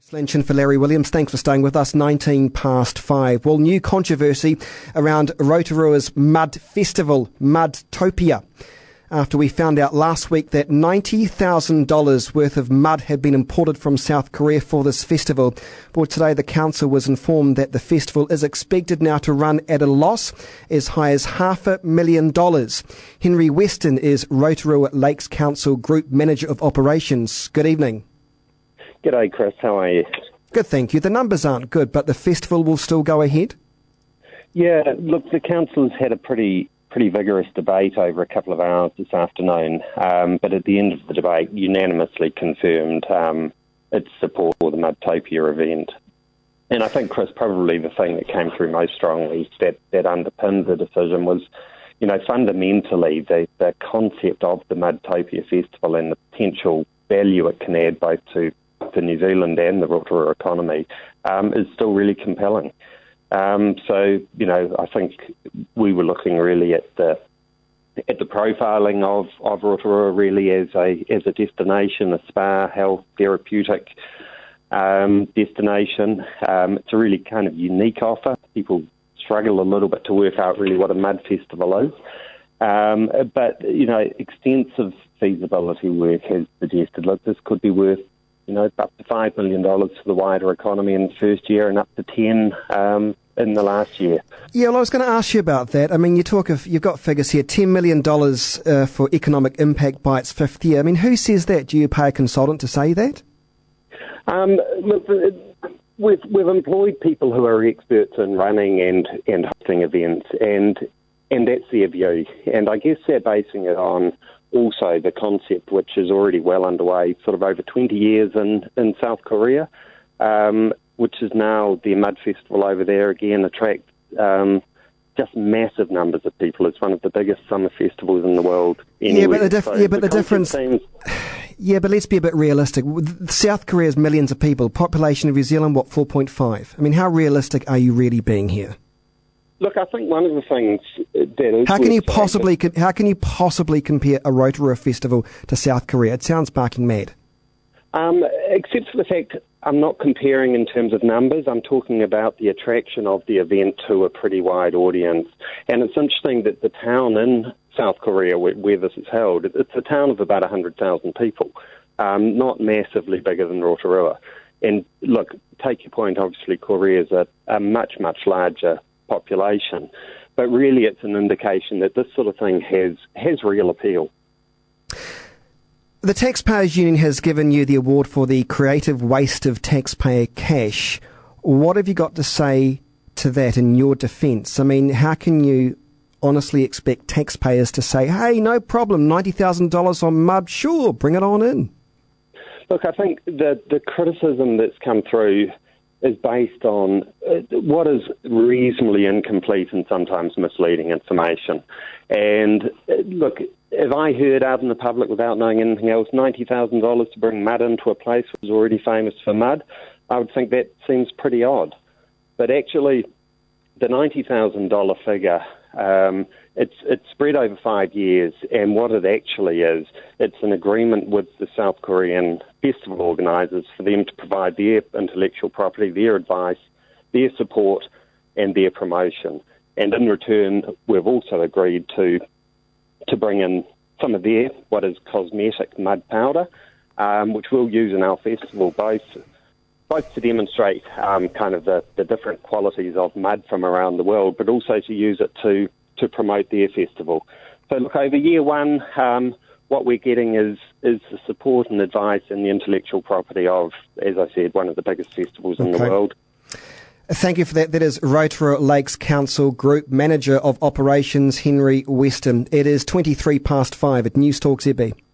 Slension for Larry Williams. Thanks for staying with us. 5:19. Well, new controversy around Rotorua's Mud Festival, Mudtopia, after we found out last week that $90,000 worth of mud had been imported from South Korea for this festival. But today the council was informed that the festival is expected now to run at a loss as high as $500,000. Henry Weston is Rotorua Lakes Council Group Manager of Operations. Good evening. G'day, Chris. How are you? Good, thank you. The numbers aren't good, but the festival will still go ahead? Yeah, look, the council's had a pretty vigorous debate over a couple of hours this afternoon, but at the end of the debate, unanimously confirmed its support for the Mudtopia event. And I think, Chris, probably the thing that came through most strongly that underpinned the decision was, fundamentally the concept of the Mudtopia Festival and the potential value it can add both to New Zealand and the Rotorua economy is still really compelling. I think we were looking really at the profiling of Rotorua really as a destination, a spa, health, therapeutic destination. It's a really kind of unique offer. People struggle a little bit to work out really what a mud festival is. But extensive feasibility work has suggested, look, this could be worth up to $5 million for the wider economy in the first year and up to 10 in the last year. Yeah, well, I was going to ask you about that. I mean, you've got figures here, $10 million for economic impact by its fifth year. I mean, who says that? Do you pay a consultant to say that? Look, we've employed people who are experts in running and hosting events, and that's their view. And I guess they're basing it on also the concept, which is already well underway, sort of over 20 years in South Korea, which is now the Mud Festival over there again attracts just massive numbers of people. It's one of the biggest summer festivals in the world. Anywhere. Yeah, but let's be a bit realistic. South Korea has millions of people. Population of New Zealand, 4.5? I mean, how realistic are you really being here? Look, I think one of the things that is... How can you possibly compare a Rotorua festival to South Korea? It sounds barking mad. Except for the fact I'm not comparing in terms of numbers. I'm talking about the attraction of the event to a pretty wide audience. And it's interesting that the town in South Korea where this is held, it's a town of about 100,000 people, not massively bigger than Rotorua. And look, take your point, obviously Korea is a much, much larger population, but really it's an indication that this sort of thing has real appeal. The Taxpayers Union has given you the award for the creative waste of taxpayer cash. What have you got to say to that in your defence? I mean, how can you honestly expect taxpayers to say, hey, no problem, $90,000 on mud, sure, bring it on in? Look, I think the criticism that's come through is based on what is reasonably incomplete and sometimes misleading information. And look, if I heard out in the public without knowing anything else, $90,000 to bring mud into a place that was already famous for mud, I would think that seems pretty odd. But actually, the $90,000 figure, it's spread over 5 years, and what it actually is, it's an agreement with the South Korean festival organisers for them to provide their intellectual property, their advice, their support, and their promotion. And in return, we've also agreed to bring in some of their, what is cosmetic mud powder, which we'll use in our festival, both to demonstrate kind of the different qualities of mud from around the world, but also to use it to promote their festival. So look, over year one, what we're getting is the support and advice and the intellectual property of, as I said, one of the biggest festivals in the world. Thank you for that. That is Rotorua Lakes Council Group Manager of Operations, Henry Weston. It is 5:23 at News Talk ZB.